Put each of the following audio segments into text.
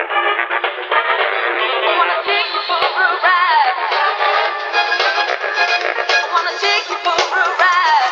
Wanna take you for a ride. Wanna take you for a ride.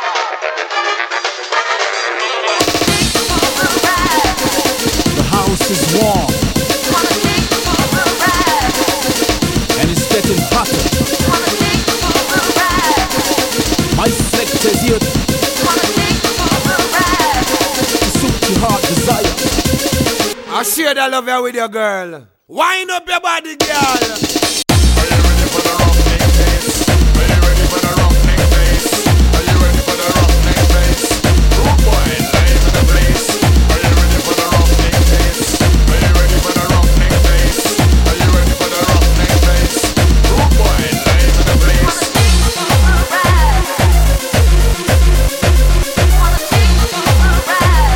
The house is warm. Wanna take you for a ride. And it's getting hotter. Wanna take you for a ride. My selector's here Wanna take you for a ride. to suit your heart desire. I share that love here with your girl. Wind up your body, girl. Are you ready for the rough neck bass? Are you ready for the rough neck bass? Are you ready for the rough neck bass? Rude boy, live in the place. Are you ready for the rough neck bass? Are you ready for the rough neck bass? Are you ready for the rough neck bass? Rude boy, live in the place. Wanna take you for a ride. Wanna take you for a ride.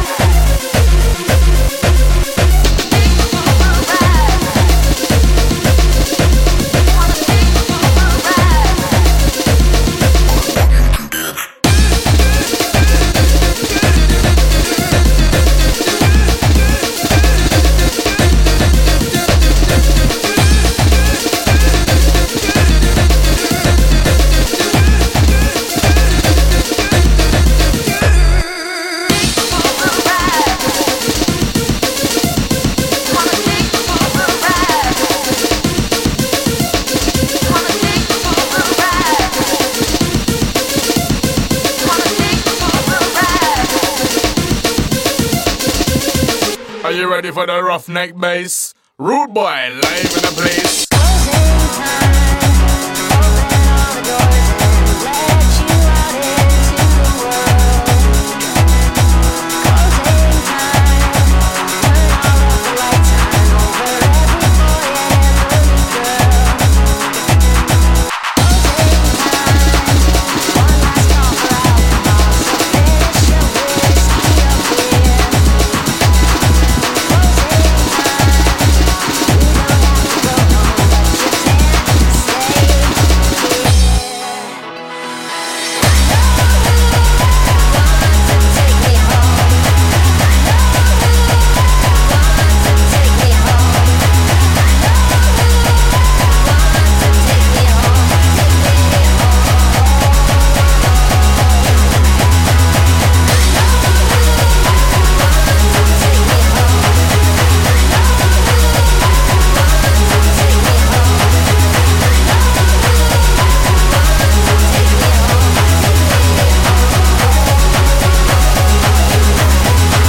Are you ready for the rough neck bass? Rude boy, live in the place.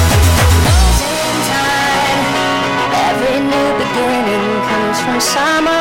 From summer